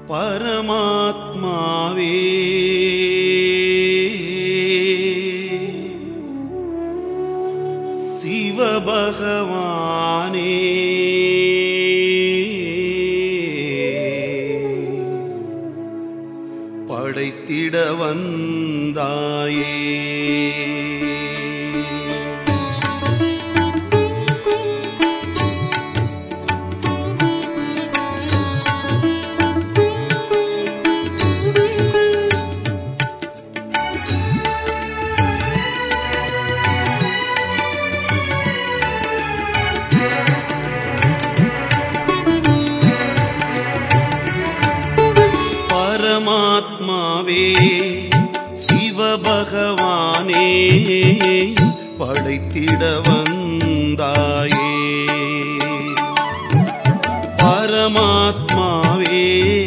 பரமாத்மாவே சிவபகவானே படைத்திட வந்தாயே. பரமாத்மாவே சிவபகவானே படைத்திட வந்தாயே. பரமாத்மாவே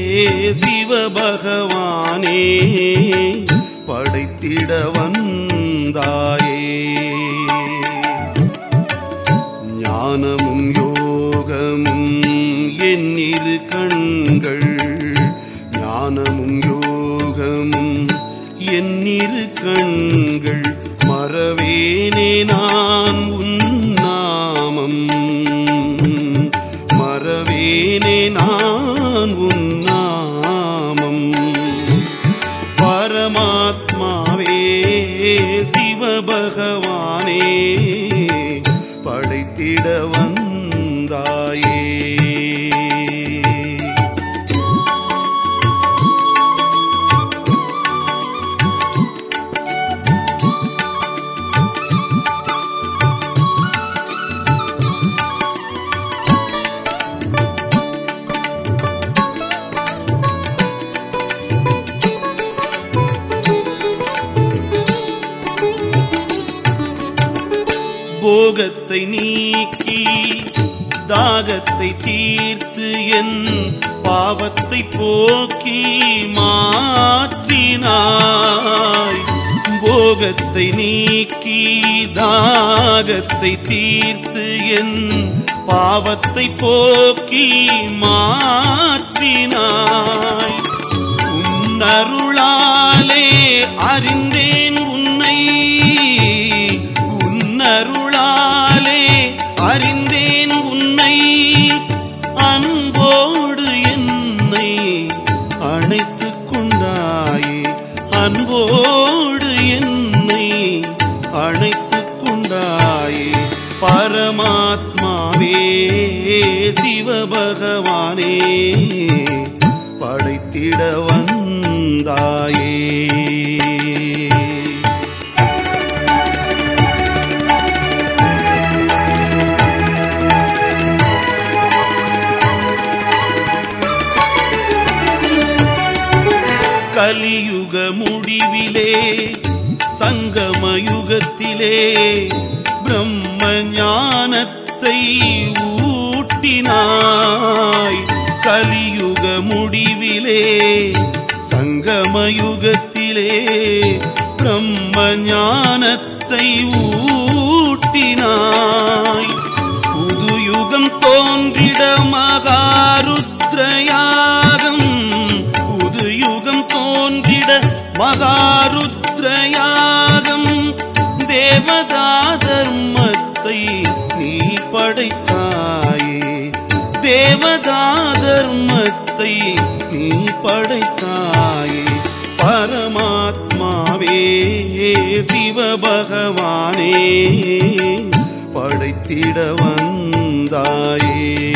சிவபகவானே படைத்திட வந்தாயே. ஞானமும் யோகமும் என்னிரு கண்கள், ஞானமும் யோகமும் என்னிரு கண்கள், மறவேனே நான் உன் நாமம், மறவேனே நான் உன் நாமம். பரமாத்மாவே சிவபகவானே படைத்திட வந்தாயே. போகத்தை நீக்கி தாகத்தை தீர்த்து என் பாவத்தை போக்கி மாற்றினாய். போகத்தை நீக்கி தாகத்தை தீர்த்து என் பாவத்தை போக்கி மாற்றினாய். உன்னருளாலே அறிந்தேன் உன்னை, உன்னருளாலே அறிந்தேன் உன்னை, அன்போடு என்னை அணைத்துக் கொண்டாயே, அன்போடு என்னை அணைத்துக் கொண்டாயே. பரமாத்மாவே சிவபகவானே படைத்திட வந்தாயே. கலியுக முடிவிலே சங்கமயுகத்திலே பிரம்ம ஞானத்தை ஊட்டினாய். கலியுக முடிவிலே சங்கமயுகத்திலே பிரம்ம ஞானத்தை ஊட்டினாய். புதுயுகம் தோன்றிட மகாருத்ரயாகம், புதுயுகம் தோன்றிட மகாருத்ரயாகம், தேவதா தர்மத்தை நீ படைத்தாயே, தேவதா தர்மத்தை நீ படைத்தாயே. பரமாத்மாவே சிவபகவானே படைத்திட வந்தாயே.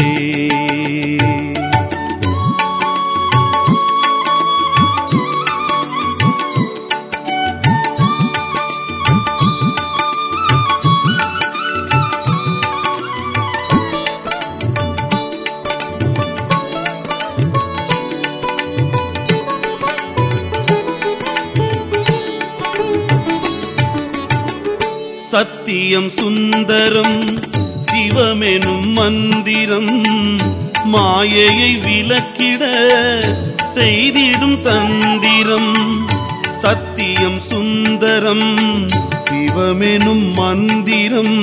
சத்தியம் சுந்தரம் சிவமெனும் மந்திரம், மாயையை விலக்கிட செய்திடும் தந்திரம். சத்தியம் சுந்தரம் சிவமெனும் மந்திரம்,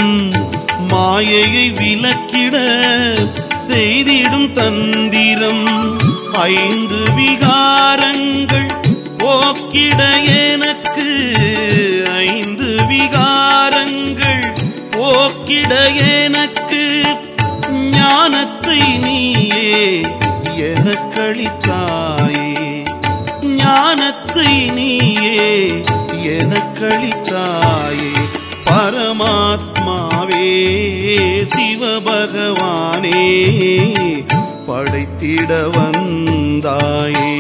மாயையை விலக்கிட செய்திடும் தந்திரம். ஐந்து விகாரங்கள் போக்கிட எனக்கு, ஐந்து விகாரங்கள் போக்கிட எனக்கு ஞானத்தை நீயே எனக்களித்தாயே, ஞானத்தை நீயே எனக்களித்தாயே. பரமாத்மாவே சிவபகவானே படைத்திட வந்தாயே.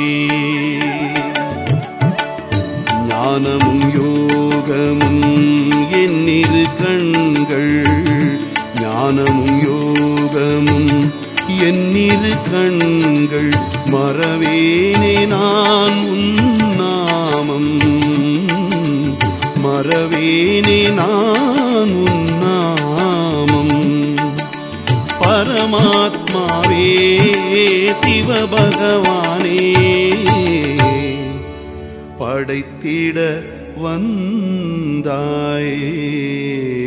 ஞானமும் யோகமும் என்னிரு கண்கள், ஞானமும் யோகமும் என்னிரு கண்கள், மறவேனே நான் உன்னாமம், மறவேனே நான் உன்னாமம். பரமாத்மாவே சிவபகவானே படைத்திட வந்தாயே.